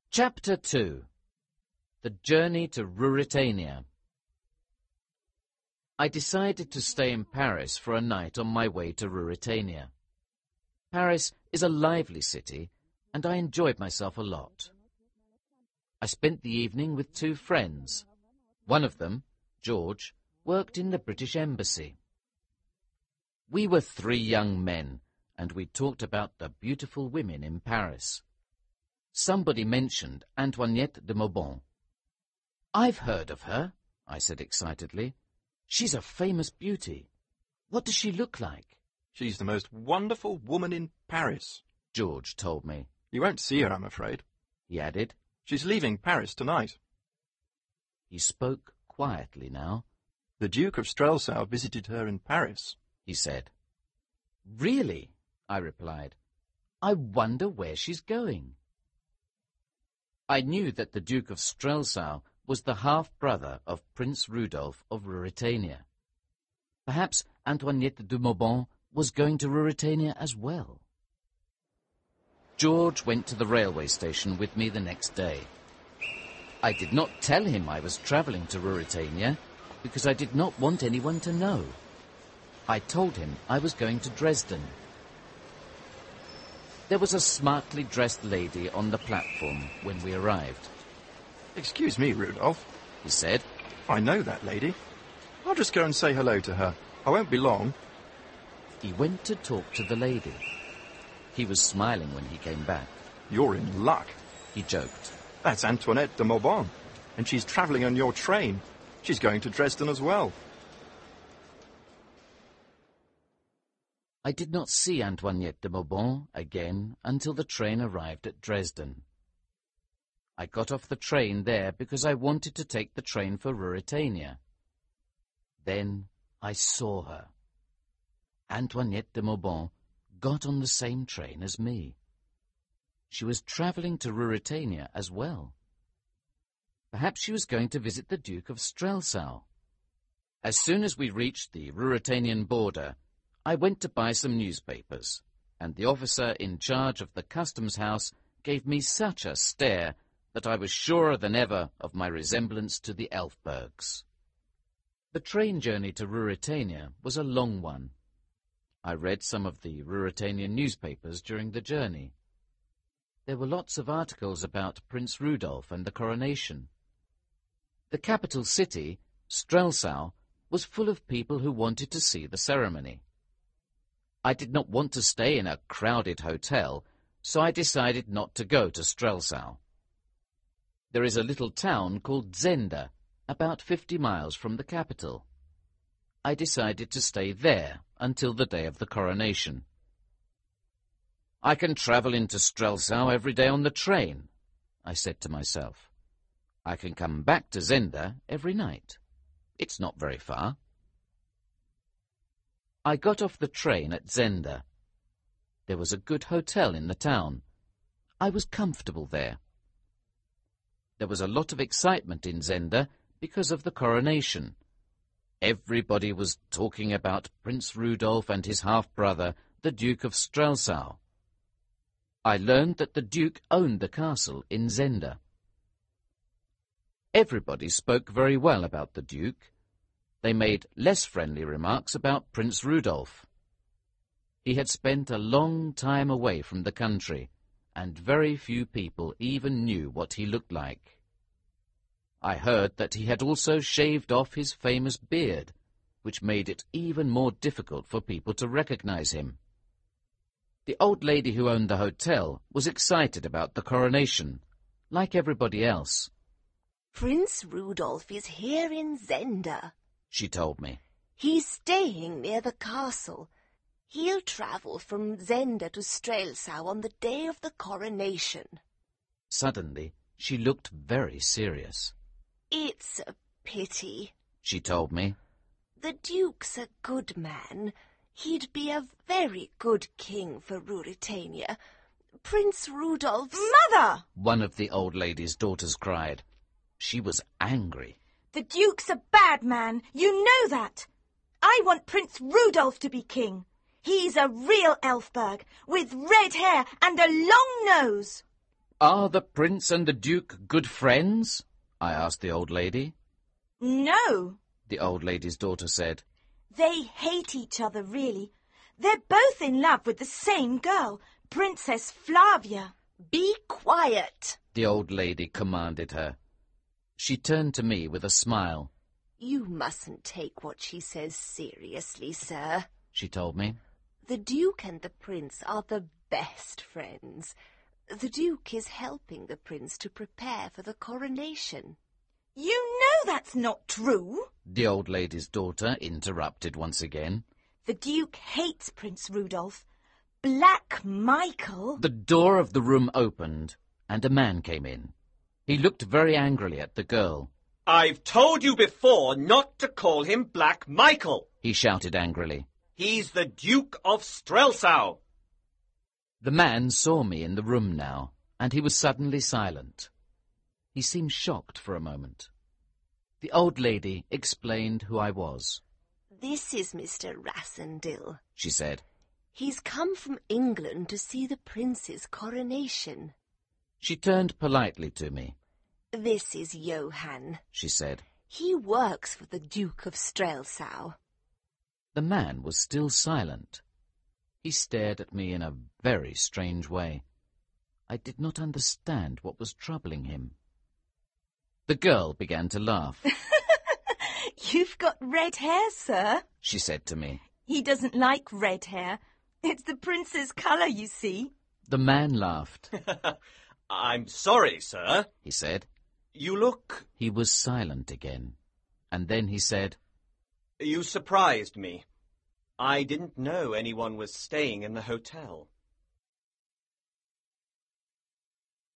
Chapter 2. The Journey to Ruritania. I decided to stay in Paris for a night on my way to Ruritania. Paris is a lively city, and I enjoyed myself a lot. I spent the evening with two friends. One of them, George, worked in the British Embassy. We were three young men, and we talked about the beautiful women in Paris. Somebody mentioned Antoinette de Mauban. "I've heard of her," I said excitedly. "She's a famous beauty. What does she look like?" She's the most wonderful woman in Paris, George told me. "You won't see her, I'm afraid," he added. "She's leaving Paris tonight." He spoke quietly now. "The Duke of Strelsau visited her in Paris," he said. "Really?" I replied. "I wonder where she's going." I knew that the Duke of Strelsau was the half-brother of Prince Rudolph of Ruritania. Perhaps Antoinette de Mauban was going to Ruritania as well. George went to the railway station with me the next day. I did not tell him I was travelling to Ruritania because I did not want anyone to know. I told him I was going to Dresden. There was a smartly dressed lady on the platform when we arrived. "Excuse me, Rudolph," he said. "I know that lady. I'll just go and say hello to her. I won't be long." He went to talk to the lady. He was smiling when he came back. "You're in luck," he joked. "That's Antoinette de Mauban, and she's travelling on your train. She's going to Dresden as well." I did not see Antoinette de Mauban again until the train arrived at Dresden. I got off the train there because I wanted to take the train for Ruritania. Then I saw her. Antoinette de Mauban got on the same train as me. She was travelling to Ruritania as well. Perhaps she was going to visit the Duke of Strelsau. As soon as we reached the Ruritanian border, I went to buy some newspapers, and the officer in charge of the customs house gave me such a stare that I was surer than ever of my resemblance to the Elfbergs. The train journey to Ruritania was a long one. I read some of the Ruritanian newspapers during the journey. There were lots of articles about Prince Rudolph and the coronation. The capital city, Strelsau, was full of people who wanted to see the ceremony. I did not want to stay in a crowded hotel, so I decided not to go to Strelsau. There is a little town called Zenda, about 50 miles from the capital. I decided to stay there until the day of the coronation. "I can travel into Strelsau every day on the train," I said to myself. "I can come back to Zenda every night. It's not very far." I got off the train at Zenda. There was a good hotel in the town. I was comfortable there. There was a lot of excitement in Zenda because of the coronation. Everybody was talking about Prince Rudolph and his half-brother, the Duke of Strelsau. I learned that the Duke owned the castle in Zenda. Everybody spoke very well about the Duke. They made less friendly remarks about Prince Rudolph. He had spent a long time away from the country, and very few people even knew what he looked like. I heard that he had also shaved off his famous beard, which made it even more difficult for people to recognize him. The old lady who owned the hotel was excited about the coronation, like everybody else. "Prince Rudolph is here in Zenda," she told me. "He's staying near the castle. He'll travel from Zenda to Strelsau on the day of the coronation." Suddenly, she looked very serious. "It's a pity," she told me. "The Duke's a good man. He'd be a very good king for Ruritania. Prince Rudolph's—" "Mother!" one of the old lady's daughters cried. She was angry. "The Duke's a bad man. You know that. I want Prince Rudolph to be king. He's a real Elfberg, with red hair and a long nose." Are the prince and the duke good friends? I asked the old lady. No, The old lady's daughter said. they hate each other, really. They're both in love with the same girl, Princess Flavia. Be quiet. The old lady commanded her. She turned to me with a smile. You mustn't take what she says seriously, sir. She told me. The Duke and the Prince are the best friends. The Duke is helping the Prince to prepare for the coronation. You know that's not true. The old lady's daughter interrupted once again. The Duke hates Prince Rudolph. Black Michael. The door of the room opened, and a man came in. He looked very angrily at the girl. I've told you before not to call him Black Michael. He shouted angrily. He's the Duke of Strelsau. The man saw me in the room now, and he was suddenly silent. He seemed shocked for a moment. The old lady explained who I was. This is Mr. Rassendyll, She said. He's come from England to see the Prince's coronation. She turned politely to me. This is Johann, She said. He works for the Duke of Strelsau. The man was still silent. He stared at me in a very strange way. I did not understand what was troubling him. The girl began to laugh. You've got red hair, sir, She said to me. He doesn't like red hair. It's the prince's colour, you see. The man laughed. I'm sorry, sir. He said. You look... He was silent again, and then he said, You surprised me. I didn't know anyone was staying in the hotel.